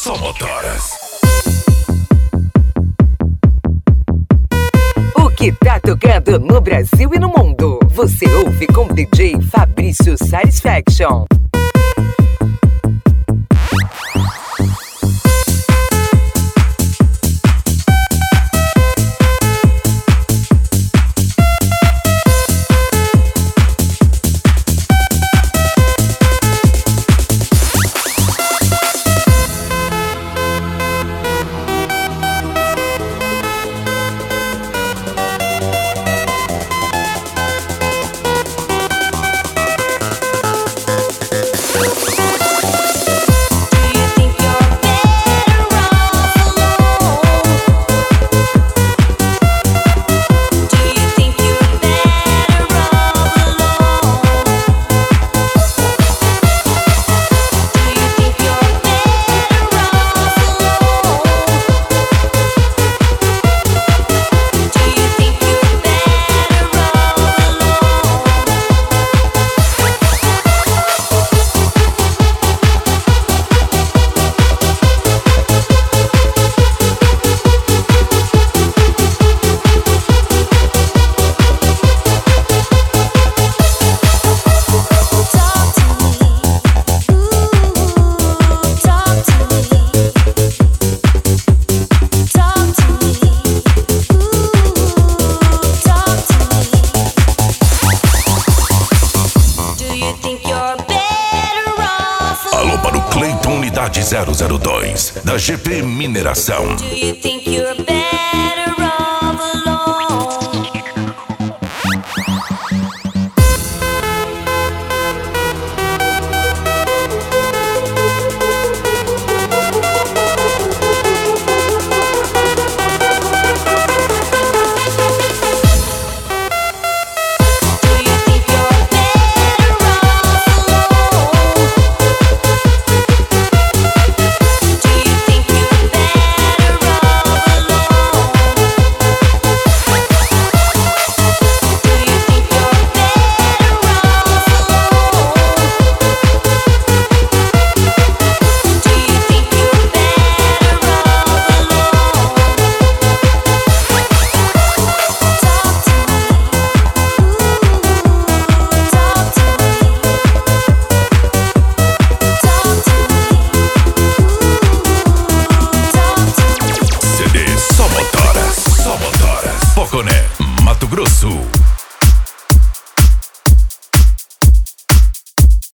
Só motoras. O que tá tocando no Brasil e no mundo? Você ouve com DJ Fabrício Satisfaction. Alô para o Cleiton Unidade 002 da GP Mineração. Do you think you're better